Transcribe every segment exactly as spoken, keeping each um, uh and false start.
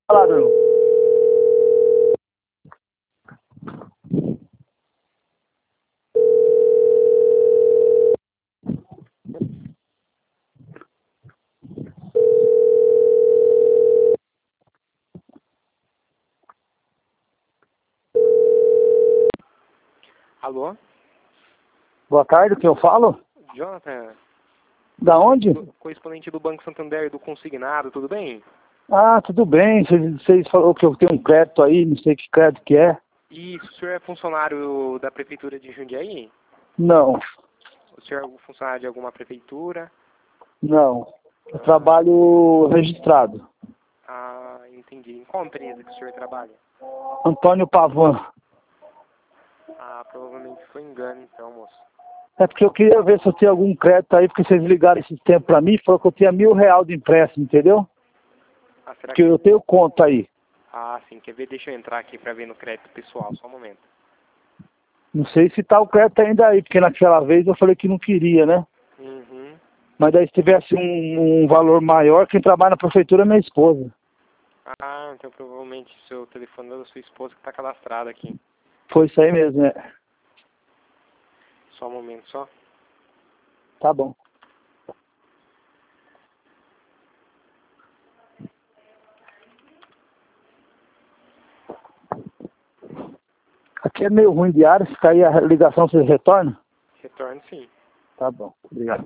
Falaram. Alô? Boa tarde, o que eu falo? Jonathan, Da onde? do- correspondente do Banco Santander do Consignado, tudo bem? Ah, tudo bem. Vocês, vocês falaram que eu tenho um crédito aí, não sei que crédito que é. Isso, o senhor é funcionário da Prefeitura de Jundiaí? Não, O senhor é funcionário de alguma prefeitura? não. Eu Ah, trabalho registrado. ah, entendi. Em qual empresa que o senhor trabalha? Antônio Pavan. Ah, provavelmente foi engano então, moço. É porque eu queria ver se eu tinha algum crédito aí, porque vocês ligaram esse tempo pra mim e falaram que eu tinha mil real de empréstimo, entendeu? Ah, será Porque que... eu tenho conta aí. Ah, sim, quer ver? Deixa eu entrar aqui pra ver no crédito pessoal, só um momento. Não sei se tá o crédito ainda aí, porque naquela vez eu falei que não queria, né? Uhum. Mas daí se tivesse um, um valor maior, quem trabalha na prefeitura é minha esposa. Ah, então provavelmente o seu telefone é da sua esposa que tá cadastrado aqui. Foi isso aí mesmo, né? Só um momento, só. Tá bom. Aqui é meio ruim de área, se cair a ligação, você retorna? Retorno sim. Tá bom, obrigado.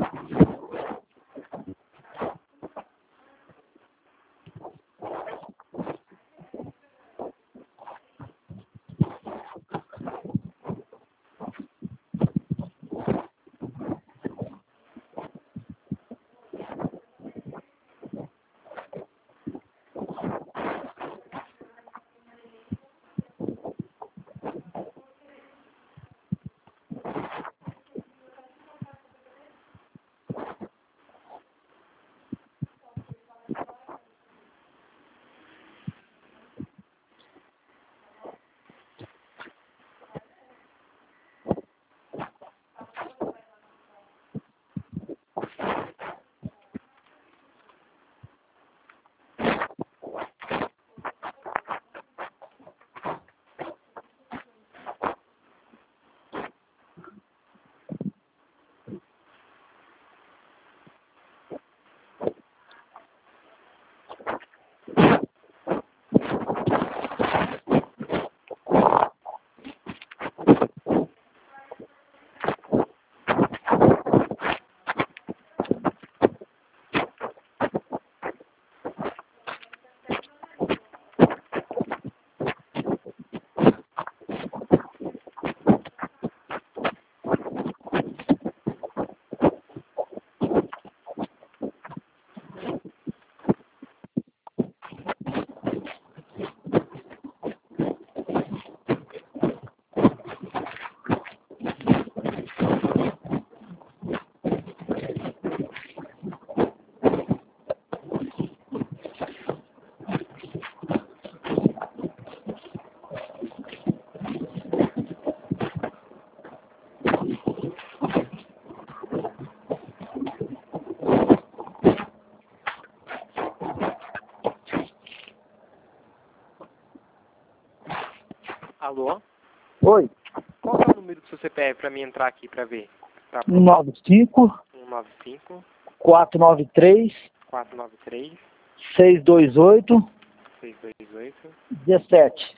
Alô? Oi, Qual que é o número do seu C P F pra mim entrar aqui pra ver? Tá um pronto. nove cinco, um nove cinco, quatro nove três, quatro nove três, seis dois oito, seis dois oito. dezessete.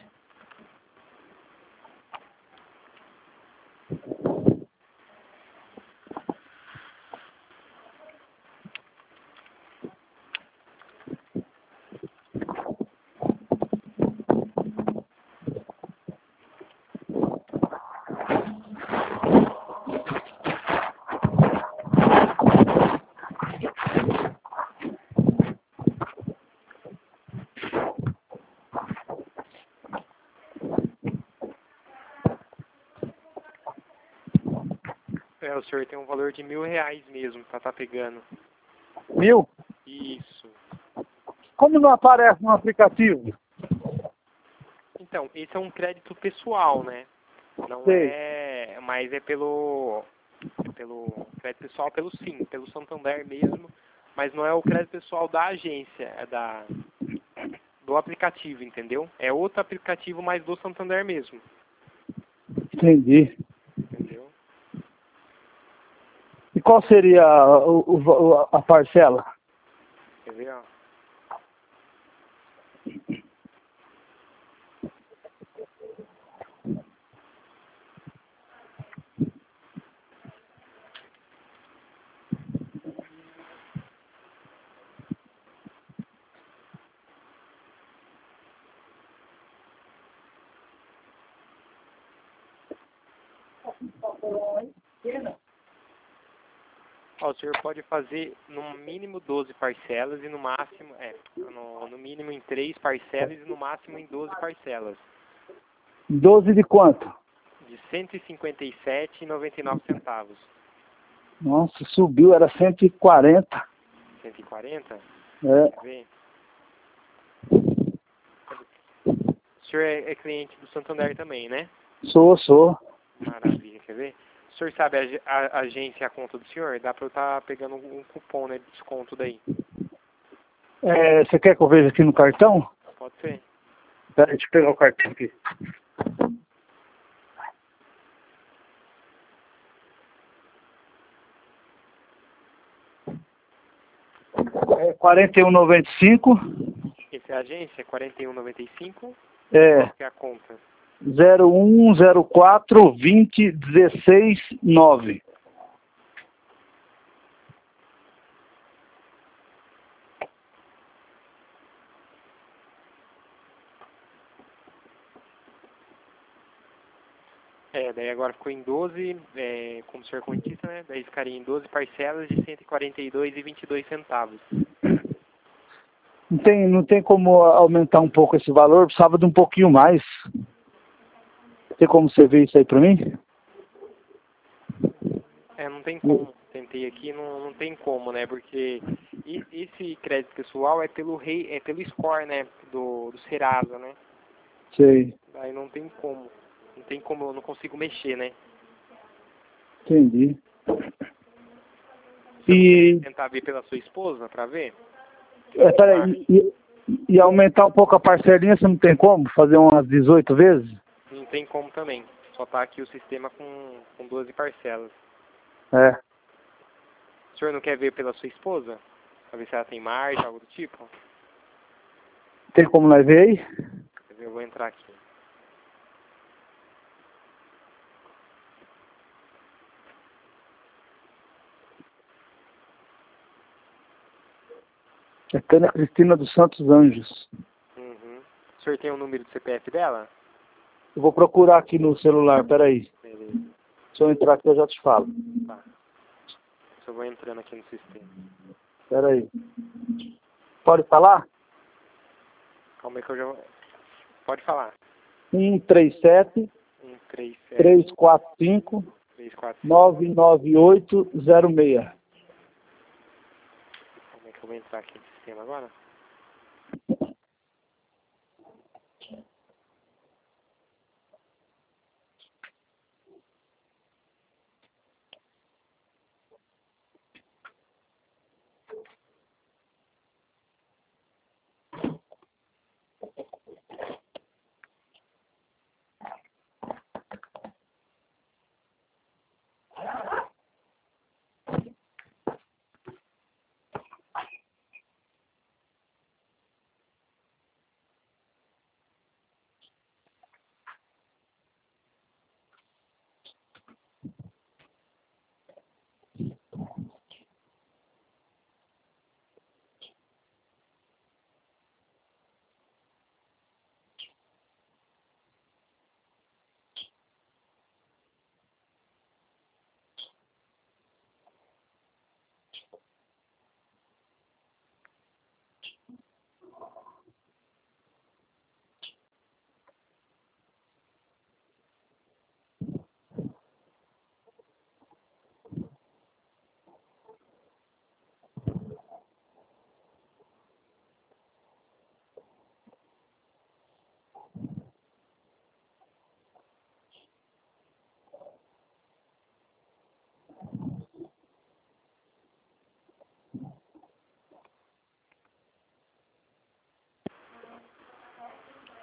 É, o senhor tem um valor de mil reais mesmo pra tá pegando. Mil? Isso. Como não aparece no aplicativo? Então, esse é um crédito pessoal, né? Não Sei. é... Mas é pelo... É pelo crédito pessoal, pelo sim, pelo Santander mesmo. Mas não é o crédito pessoal da agência, é da... do aplicativo, entendeu? É outro aplicativo, mas do Santander mesmo. Entendi. Entendeu? E qual seria a, o- o- a parcela? Quer ver, ó? Ó, o senhor pode fazer no mínimo doze parcelas e no máximo, é, no, no mínimo em três parcelas e no máximo em doze parcelas. doze de quanto? De cento e cinquenta e sete reais e noventa e nove centavos. Nossa, subiu, era cento e quarenta. cento e quarenta? É, Quer ver? O senhor é, é cliente do Santander também, né? sou, sou. Maravilha, quer ver? O senhor sabe a, ag- a agência e a conta do senhor? Dá pra eu estar pegando um cupom, né, de desconto daí. É, você quer que eu veja aqui no cartão? Pode ser. Pera aí, deixa eu pegar o cartão aqui. É quarenta e um e noventa e cinco. Essa é a agência, quarenta e um e noventa e cinco. É Qual que é a conta? zero um zero quatro vinte dezesseis nove. É, daí agora ficou em doze, é, como o senhor correntista, né? Daí ficaria em doze parcelas de cento e quarenta e dois reais e vinte e dois centavos. Não tem, não tem como aumentar um pouco esse valor, precisava de um pouquinho mais. Tem como você ver isso aí pra mim? É, não tem como. Tentei aqui, não, não tem como, né? Porque e- esse crédito pessoal é pelo rei, é pelo score, né? Do, do Serasa, né? Sei, Daí não tem como. Não tem como, eu não consigo mexer, né? entendi. Você não E, quer tentar ver pela sua esposa pra ver? é, peraí, e, e aumentar um pouco a parcelinha, você não tem como? Fazer umas dezoito vezes? Não tem como também. Só tá aqui o sistema com, com doze parcelas. É. O senhor não quer ver pela sua esposa? Pra ver se ela tem margem, algo do tipo? Tem como nós ver aí? Quer ver, eu vou entrar aqui. É Tânia Cristina dos Santos Anjos. Uhum. O senhor tem o número do C P F dela? Eu vou procurar aqui no celular, peraí. Beleza. Se eu entrar aqui eu já te falo. Tá. Só vou entrando aqui no sistema. Peraí. Pode falar? Calma aí que eu já vou... Pode falar. um três sete, um, três, sete, três quatro cinco, três, quatro, cinco. nove nove oito zero seis. Como é que eu vou entrar aqui no sistema agora?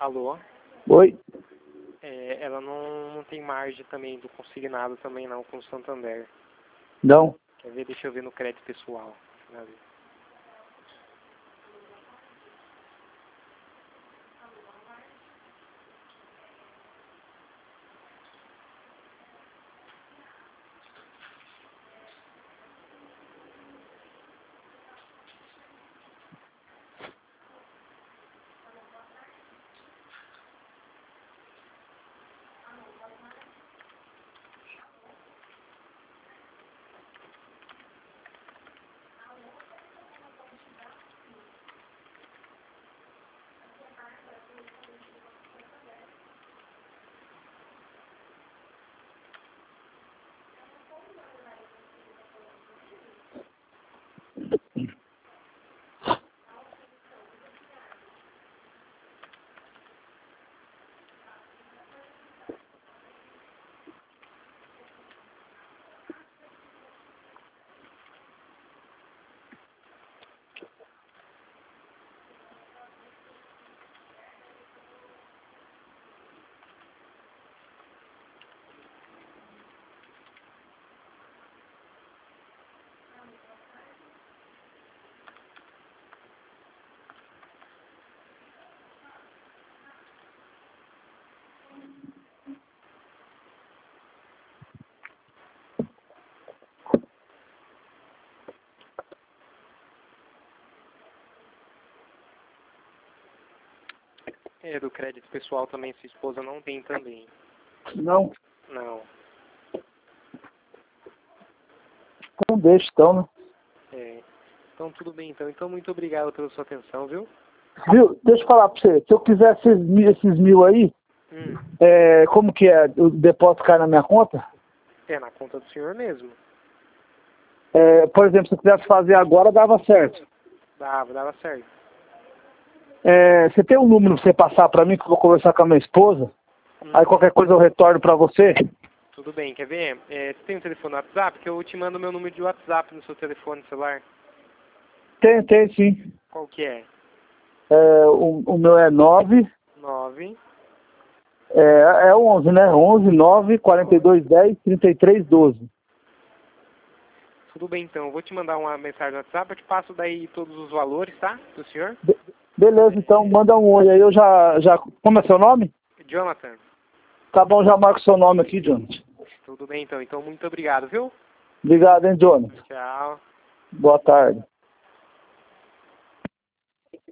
Alô? Oi? É, ela não, não tem margem também do consignado também não com o Santander. Não? Quer ver? Deixa eu ver no crédito pessoal. É, do crédito pessoal também, sua esposa não tem também. Não? Não. Então deixa então, né? É. Então tudo bem então. Então muito obrigado pela sua atenção, viu? Viu? Deixa eu falar pra você. Se eu quiser esses mil, esses mil aí, Hum. é, como que é? O depósito cai na minha conta? É na conta do senhor mesmo. É, por exemplo, se eu quisesse fazer agora, dava certo. Dava, dava certo. É, você tem um número pra você passar pra mim que eu vou conversar com a minha esposa? Hum. Aí qualquer coisa eu retorno pra você? Tudo bem, quer ver? É, você tem um telefone no WhatsApp? Que eu te mando meu número de WhatsApp no seu telefone celular. Tem, tem sim. Qual que é? É, o, o meu é nove, Nove. é, é onze, né? onze, nove, quarenta e dois, dez, trinta e três, doze. Tudo bem então, eu vou te mandar uma mensagem no WhatsApp, eu te passo daí todos os valores, tá? Do senhor? Be- beleza, então manda um oi aí, eu já, já... Como é seu nome? Jonathan. Tá bom, já marco seu nome aqui, Jonas. Tudo bem então, então muito obrigado, viu? Obrigado, hein, Jonas. Tchau. Boa tarde.